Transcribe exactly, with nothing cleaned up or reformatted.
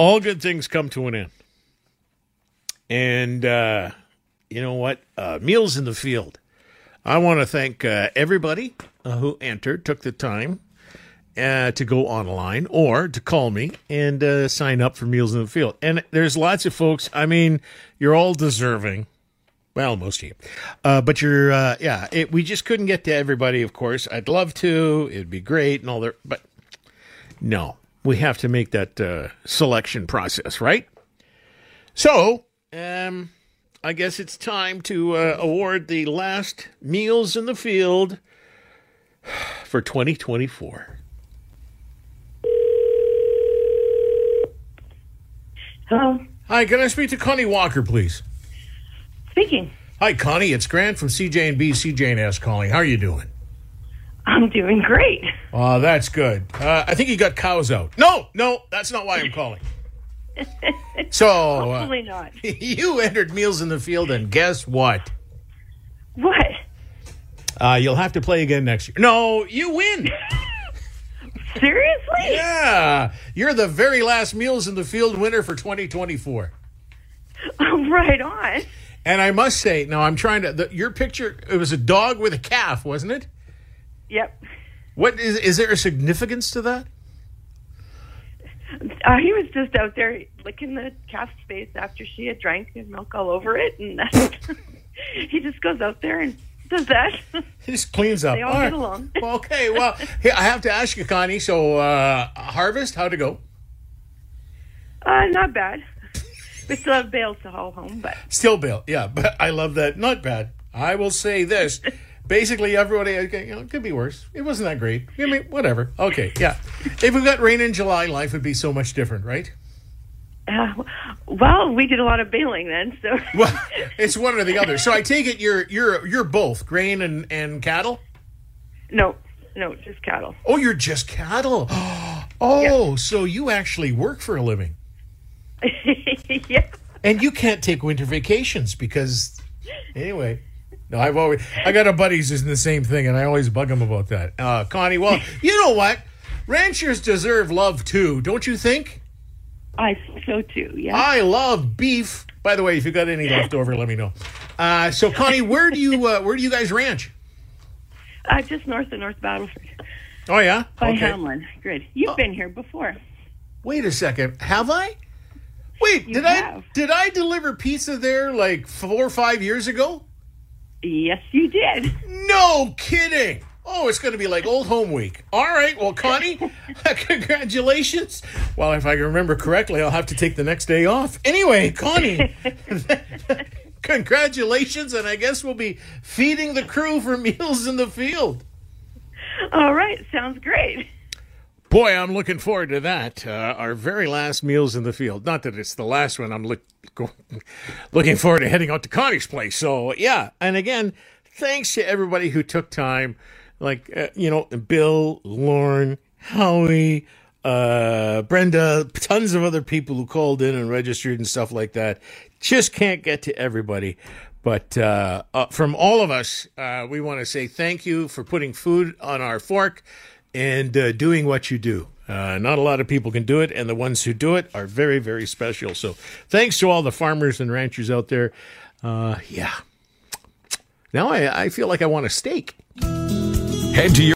All good things come to an end. And uh, you know what? Uh, Meals in the Field. I want to thank uh, everybody uh, who entered, took the time uh, to go online or to call me and uh, sign up for Meals in the Field. And there's lots of folks. I mean, you're all deserving. Well, most of you. Uh, but you're, uh, yeah, it, we just couldn't get to everybody, of course. I'd love to. It'd be great and all that. But no, we have to make that uh, selection process, right? So, um... I guess it's time to uh, award the last Meals in the Field for twenty twenty-four. Hello. Hi, can I speak to Connie Walker, please? Speaking. Hi, Connie. It's Grant from C J and B, C J and S calling. How are you doing? I'm doing great. Oh, that's good. Uh, I think you got cows out. No, no, that's not why I'm calling. So, hopefully uh, not. You entered Meals in the Field, and guess what? What? Uh, you'll have to play again next year. No, you win. Seriously? Yeah. You're the very last Meals in the Field winner for twenty twenty-four. Oh, right on. And I must say, now I'm trying to, the, your picture, it was a dog with a calf, wasn't it? Yep. What is, is there a significance to that? Uh, he was just out there licking the calf's face after she had drank and milk all over it, and he just goes out there and does that. He just cleans up. They all all get right. along. Well, okay, well, here, I have to ask you, Connie, so uh, harvest, how'd it go? Uh, not bad. We still have bales to haul home, but... Still bale, yeah, but I love that. Not bad. I will say this. Basically, everybody, okay, you know, it could be worse. It wasn't that great. I mean, whatever. Okay, yeah. If we got rain in July, life would be so much different, right? Uh, well, we did a lot of baling then, so... Well, it's one or the other. So I take it you're you're you're both grain and, and cattle? No, no, just cattle. Oh, you're just cattle. Oh, yeah. So you actually work for a living. Yeah. And you can't take winter vacations because, anyway... No, I've always I got a buddy who's in the same thing, and I always bug him about that. Uh, Connie, well, you know what? Ranchers deserve love too, don't you think? I think so too. Yeah. I love beef. By the way, if you got any left over, let me know. Uh, so, Connie, where do you uh, where do you guys ranch? Uh, just north of North Battleford. Oh yeah, by okay. Hamlin. Good. You've Oh. been here before. Wait a second, have I? Wait, You did have. I did I deliver pizza there like four or five years ago? Yes, you did. No kidding. Oh, it's going to be like Old Home Week. All right. Well, Connie, congratulations. Well, if I can remember correctly, I'll have to take the next day off. Anyway, Connie, congratulations. And I guess we'll be feeding the crew for Meals in the Field. All right. Sounds great. Boy, I'm looking forward to that. Uh, our very last Meals in the Field. Not that it's the last one. I'm look, go, looking forward to heading out to Connie's place. So, yeah. And again, thanks to everybody who took time. Like, uh, you know, Bill, Lauren, Howie, uh, Brenda, tons of other people who called in and registered and stuff like that. Just can't get to everybody. But uh, uh, from all of us, uh, we want to say thank you for putting food on our fork and uh, doing what you do. Uh, not a lot of people can do it, and the ones who do it are very, very special. So thanks to all the farmers and ranchers out there. Uh, yeah. Now I, I feel like I want a steak. Head to your